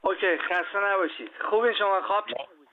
اوکی، خسته نباشید. خوبین شما؟ خواب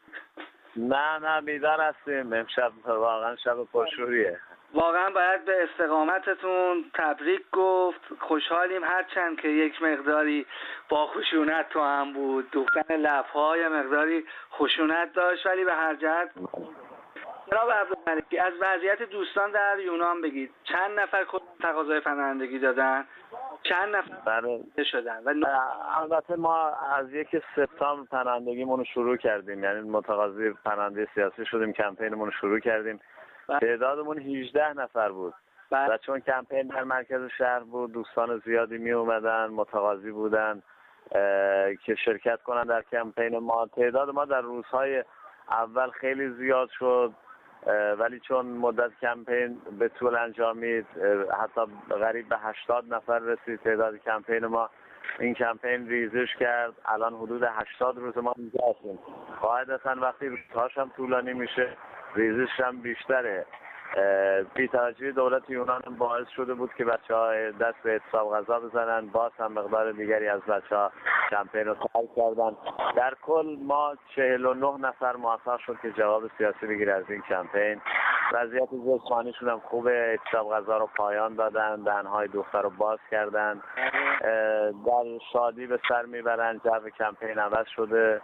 نه بیدار هستیم. امشب واقعا شب پرشوریه. واقعا باید به استقامتتون تبریک گفت. خوشحالیم، هرچند که یک مقداری با خشونت تو هم بود، دوختن لب‌های مقداری خشونت داشت، ولی به هر جهت جناب عبدالملکی از وضعیت دوستان در یونان بگید. چند نفر تقاضای پناهندگی دادن؟ چند نفر شدن؟ البته ما از 1 سپتامبر پناهندگیمون رو شروع کردیم، یعنی متقاضی پناهندگی سیاسی شدیم، کمپینمون رو شروع کردیم. تعدادمون 18 نفر بود و چون کمپین در مرکز شهر بود دوستان زیادی می اومدن، متقاضی بودن که شرکت کنن در کمپین ما. تعداد ما در روزهای اول خیلی زیاد شد، ولی چون مدت کمپین به طول انجامید حتی قریب به 80 نفر رسید تعداد کمپین ما. این کمپین ریزش کرد، الان حدود 80 روز ما اینجا هستیم. قاعدتا وقتی روزهاش هم طولانی میشه ریزش هم بیشتره. بی‌توجهی دولت یونان باعث شده بود که بچه‌ها دست به اعتصاب غذا بزنن. باز هم مقدار دیگری از بچه‌ها کمپین رو ترک کردن. در کل ما 49 نفر موفق شد که جواب سیاسی بگیره از این کمپین. وضعیت جسمانیشون هم خوبه، اعتصاب غذا رو پایان دادن، دهن‌های دختر رو باز کردن، در شادی به سر میبرن. جو کمپین عوض شده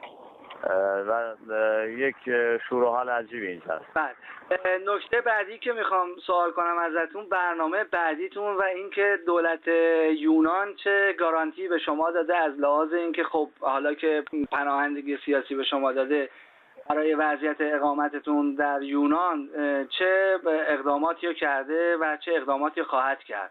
و یک شور و حال عجیبی اینجاست. نکته بعدی که میخوام سوال کنم ازتون، برنامه بعدیتون و اینکه دولت یونان چه گارانتی به شما داده از لحاظ اینکه خب حالا که پناهندگی سیاسی به شما داده برای وضعیت اقامتتون در یونان چه اقداماتی کرده و چه اقداماتی خواهد کرد؟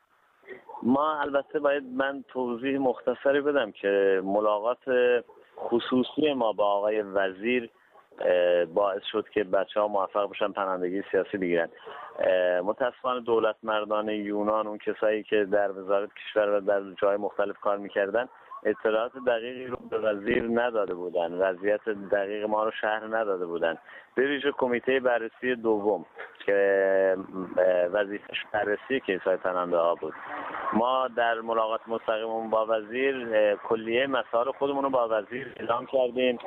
ما البته باید من توضیح مختصری بدم که ملاقات خصوصی ما با آقای وزیر باعث شد که بچه‌ها موفق بشن پناهندگی سیاسی بگیرن. متاسفانه دولت مردان یونان، اون کسایی که در وزارت کشور و در جای مختلف کار میکردن، اطلاعات دقیقی رو به وزیر نداده بودن، وضعیت دقیق ما رو شهر نداده بودن. به ویژه کمیته بررسی دوم که وظیفه‌اش بررسی کیس‌های پناهنده‌ها بود. ما در ملاقات مستقیممون با وزیر کلیه مسائل خودمون رو با وزیر اعلام کردیم.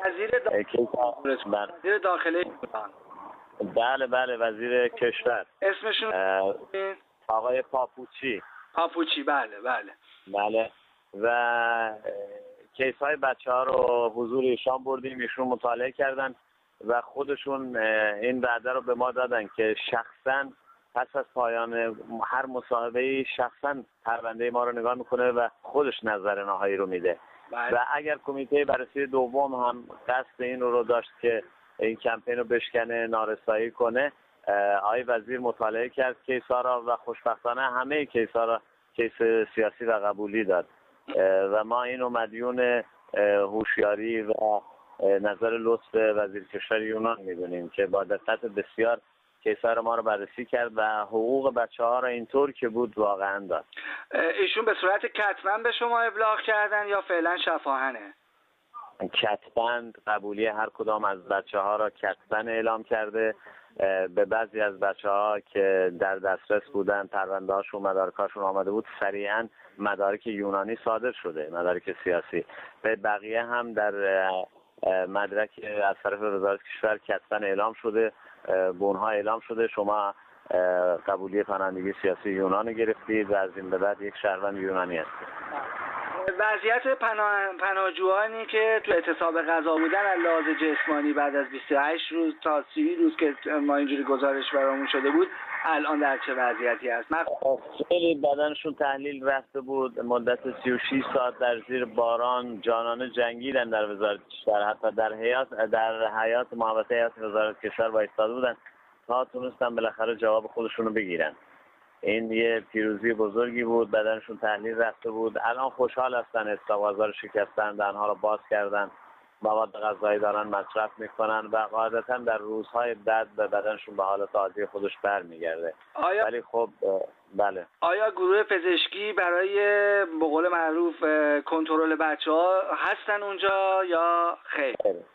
وزیر داخله ایران. بله وزیر کشور. اسمشون آقای پاپوچی. بله و کیس‌های بچه‌ها رو حضور ایشان بردیم، ایشون مطالعه کردن و خودشون این وعده رو به ما دادن که شخصاً پس از پایان هر مصاحبه‌ای شخصاً پرونده ما رو نگاه میکنه و خودش نظر نهایی رو میده. و اگر کمیته بررسی دوم هم قصد این رو داشت که این کمپین رو بشکنه، نارسایی کنه، آقای وزیر مطالعه کرد کیس‌ها را و خوشبختانه همه کیس‌ها را کیس سیاسی و قبولی داد و ما اینو مدیون هوشیاری و نظر لطف وزیر کشور یونان میدونیم که با دقت بسیار کیس‌ها ما رو بررسی کرد و حقوق بچه‌ها را اینطور که بود واقعا داد. ایشون به صورت کتباً به شما ابلاغ کردن یا فعلا شفاهنه؟ کتباً قبولی هر کدام از بچه‌ها را کتباً اعلام کرده. به بعضی از بچه‌ها که در دسترس بودن، پرونده‌هاشون، مدارکاشون آمده بود، سریعاً مدارک یونانی صادر شده، مدارک سیاسی. به بقیه هم در مدرک از طرف وزارت کشور کتباً اعلام شده، به اونها اعلام شده شما قبولی پناهندگی سیاسی یونان گرفتید و از این به بعد یک شهروند یونانی هستید. وضعیت پناهجویانی که تو اعتصاب غذا بودن از لحاظ جسمانی بعد از 28 روز تا 30 روز که ما اینجوری گزارش برامون شده بود، الان در چه وضعیتی هست؟ خیلی بدنشون تحلیل رفته بود، مدت 36 ساعت در زیر باران جانانه جنگیدن در وزارت کشور، حتی در حیات محوطه حیات وزارت کشور وایساده بودن تا تونستن بالاخره جواب خودشون رو بگیرن. این یه پیروزی بزرگی بود، بدنشون تحلیل رفته بود. الان خوشحال هستن، اعتصاب غذا رو شکستن، دهن‌ها رو باز کردن، مواد غذایی دارن مصرف میکنن و قاعدتا در روزهای بعد به بدنشون به حالت عادی خودش برمیگرده. ولی خب بله. آیا گروه پزشکی برای به قول معروف کنترل بچه‌ها هستن اونجا یا خیر؟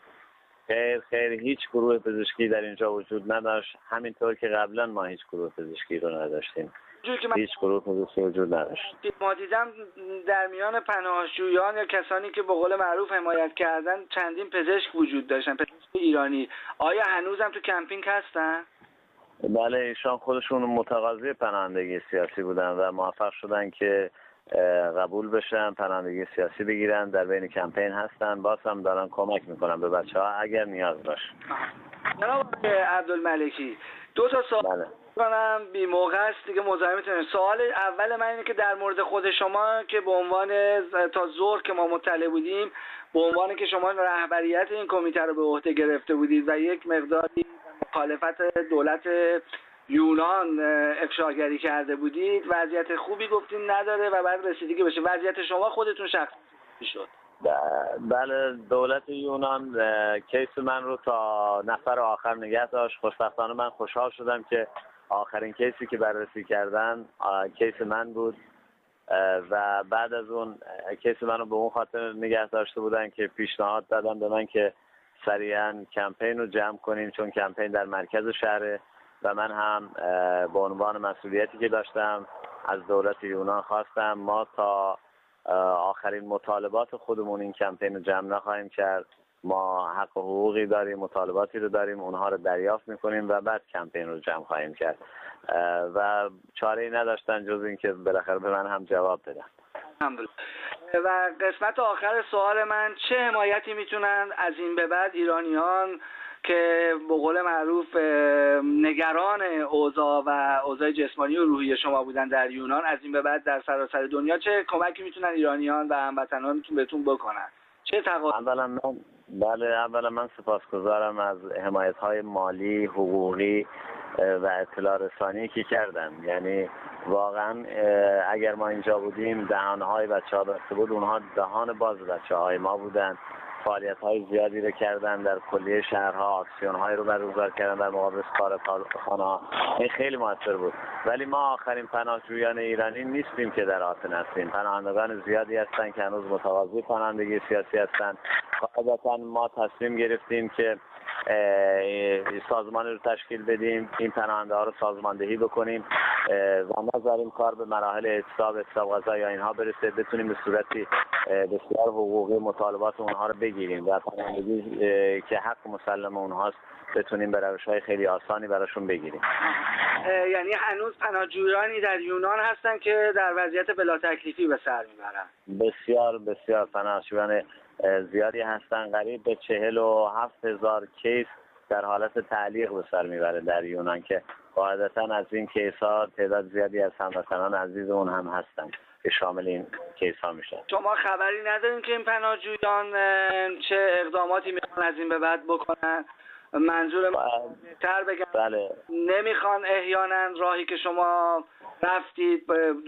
خیر هیچ گروه پزشکی در اینجا وجود نداشت، همینطور که قبلا ما هیچ گروه پزشکی رو نداشتیم. جوری که من هیچ گروه خصوصی وجود نداشت. ما دیدم در میان پناهجویان یا کسانی که به قول معروف حمایت کردن چندین پزشک وجود داشتن، پزشک ایرانی. آیا هنوزم تو کمپینگ هستن؟ بله، ایشان خودشون متقاضی پناهندگی سیاسی بودن و موفق شدن که قبول بشن، پناهندگی سیاسی بگیرن، در بین کمپین هستن، باز هم دارن کمک میکنن به بچه‌ها اگر نیاز باشه. جناب عبدالملکی، 2 تا سوال کنم بی موقع است دیگه، مزاحمتون. سوال اول من اینه که در مورد خود شما که به عنوان تا ظهر که ما مطلع بودیم، به عنوان که شما رهبریت این کمیته رو به عهده گرفته بودید و یک مقداری مخالفت دولت یونان افشاگری کرده بودید، وضعیت خوبی گفتین نداره و بعد رسیدگی بشه. وضعیت شما خودتون شخصی شد؟ بله، دولت یونان کیس من رو تا نفر آخر نگه داشت. خوشبختانه من خوشحال شدم که آخرین کیسی که بررسی کردن کیس من بود و بعد از اون کیس من رو به اون خاطر نگه داشته بودن که پیشنهاد دادن به من که سریعا کمپین رو جمع کنیم، چون کمپین در مرکز شهره و من هم به عنوان مسئولیتی که داشتم از دولت یونان خواستم ما تا آخرین مطالبات خودمون این کمپین رو جمع نخواهیم کرد. ما حق و حقوقی داریم، مطالباتی رو داریم، اونها رو دریافت میکنیم و بعد کمپین رو جمع خواهیم کرد و چاره‌ای نداشتن جز این که بالاخره به من هم جواب بدن. الحمدلله. و قسمت آخر سوال من، چه حمایتی میتونن از این به بعد ایرانیان که به قول معروف نگران اوضاع و اوضاع جسمانی و روحی شما بودن در یونان، از این به بعد در سراسر دنیا چه کمکی میتونن ایرانیان و هموطنانتون بهتون بکنن؟ چه اولا من سپاسگزارم از حمایت‌های مالی، حقوقی و اطلاع رسانی که کردن. یعنی واقعا اگر ما اینجا بودیم دهانهای بچه‌ها بسته بود، اونها دهان باز بچه‌های ما بودن. فعالیت‌های زیادی رو کردن در کلیه شهرها، آکسیون‌های رو برگزار کردن در مقابل کارخانه‌ها. این خیلی موثر بود. ولی ما آخرین پناهجویان ایرانی نیستیم که در آتن هستیم. پناهندگان زیادی هستن که هنوز متقاضی پناهندگی سیاسی هستن. قاعدتاً ما تصمیم گرفتیم که سازمانی رو تشکیل بدیم، این پناهنده ها رو سازماندهی بکنیم و نذاریم کار به مراحل اعتصاب غذا یا اینها برسه، بتونیم به صورتی بسیار حقوقی مطالبات اونها رو بگیریم و پناهندگی که حق مسلم اونهاست بتونیم به روش‌های خیلی آسانی براشون بگیریم. یعنی هنوز پناهجویانی در یونان هستن که در وضعیت بلا تکلیفی به سر میبرن؟ بسیار پناهجویان زیادی هستن. قریب به 47,000 کیس در حالت تعلیق به سر میبره در یونان که قاعدتا از این کیس ها تعداد زیادی از هموطنان عزیزمون هم هستن که شامل این کیس ها میشن. شما خبری ندارین که این پناهجویان چه اقداماتی میخوان از این به بعد بکنن؟ منظور بهتر بگم نمیخوان احیانا راهی که شما رفتید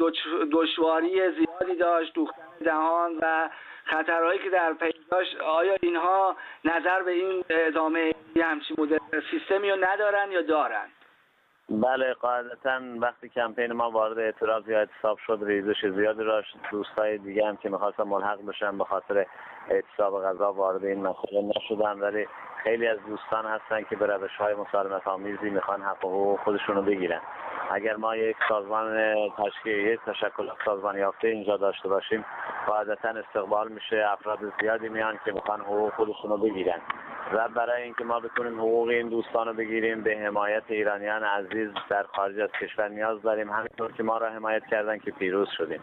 دشواری زیادی داشت، دوختن دهان و خطرهایی که در پی داشت، آیا اینها نظر به این ادامه همچین مدل سیستمی رو ندارن یا دارن؟ بله، قاعدتا وقتی کمپین ما وارد اعتراض یا اعتصاب شد ریزش زیادی داشت. دوستای دیگه هم که می‌خواستن ملحق بشن به خاطر اعتصاب غذا وارد این مسئله نشدن، ولی خیلی از دوستان هستن که به روش‌های مسالمت آمیزی میخوان حق و حقوق خودشونو بگیرن. اگر ما یک سازمان تشکیل تشکل سازمان یافته اینجا داشته باشیم، قاعدتا استقبال میشه، افراد زیادی میان که میخوان حقوق خودشونو بگیرن و برای اینکه ما بتونیم حقوق این دوستانو بگیریم به حمایت ایرانیان عزیز در خارج از کشور نیاز داریم، همینطور که ما را حمایت کردن که پیروز شدیم.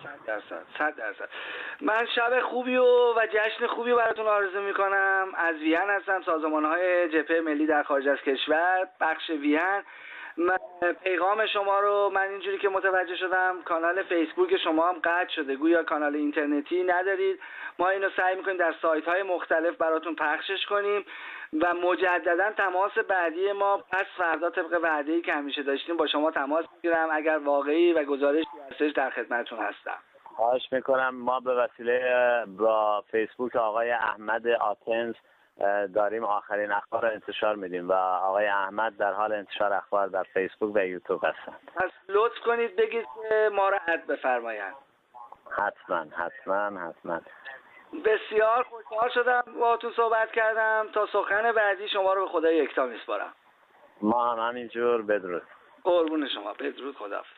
100%. من شب خوبی و جشن خوبی براتون آرزو میکنم. از وین هستم، سازمان‌های جبهه ملی در خارج از کشور، بخش وین. پیغام شما رو من اینجوری که متوجه شدم کانال فیسبوک شما هم قطع شده، گویا کانال اینترنتی ندارید. ما اینو سعی میکنیم در سایت‌های مختلف براتون پخشش کنیم و مجددا تماس بعدی ما پس فردا طبق وعده‌ای که همیشه داشتیم با شما تماس میگیرم اگر واقعی و گزارشی هستش در خدمتتون هستم. خواهش میکنم. ما به وسیله با فیسبوک آقای احمد آتنز داریم آخرین اخبار رو انتشار میدیم و آقای احمد در حال انتشار اخبار در فیسبوک و یوتیوب هستن. پس لطف کنید بگید که ما را اد بفرمایند. حتما. بسیار خوشحال شدم با تو صحبت کردم. تا سخن بعدی شما رو به خدای یکتا میسپارم. ما هم همینجور. بدرود. قربون شما. بدرود. خداحافظ.